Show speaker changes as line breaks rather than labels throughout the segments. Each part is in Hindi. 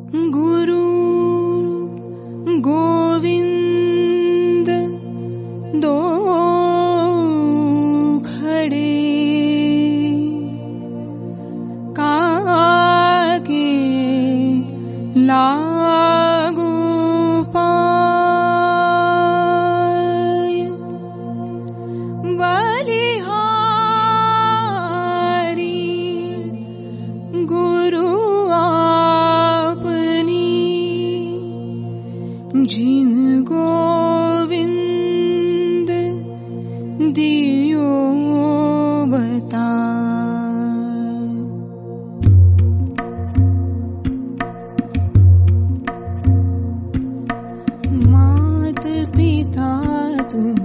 गुरु गोविंद दो खड़े, कागे लागू पाय। बलिहारी गुरु जिन गोविंद दियो बता। मात पिता तुम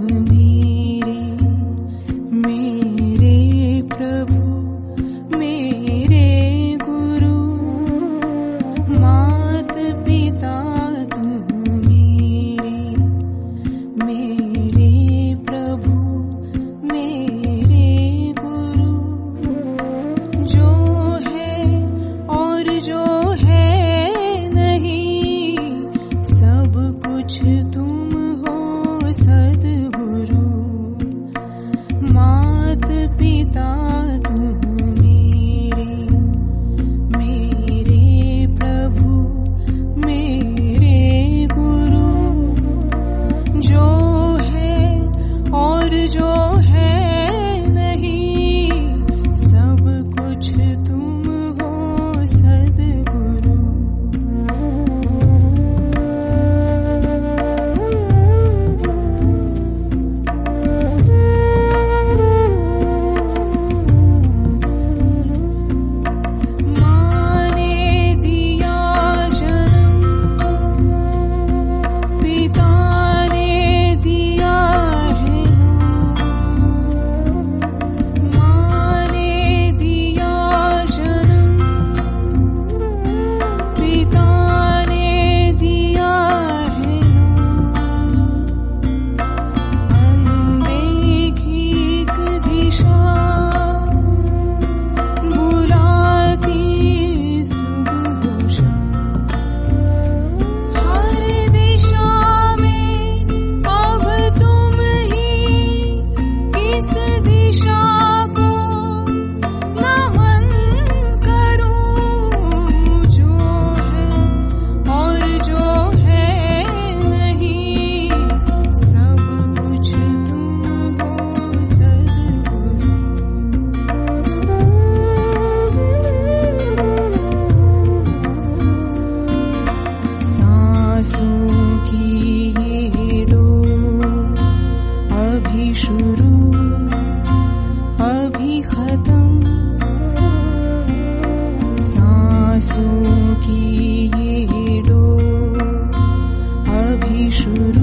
मेरे प्रभु मेरे गुरु। मात पिता तुम हो सद्गुरु। मात पिता तुम मेरे प्रभु मेरे गुरु। जो है और जो है नहीं, सब कुछ तुम हो सद्गुरु। शुरू अभी खत्म, सांसों की ये डोर अभी शुरू।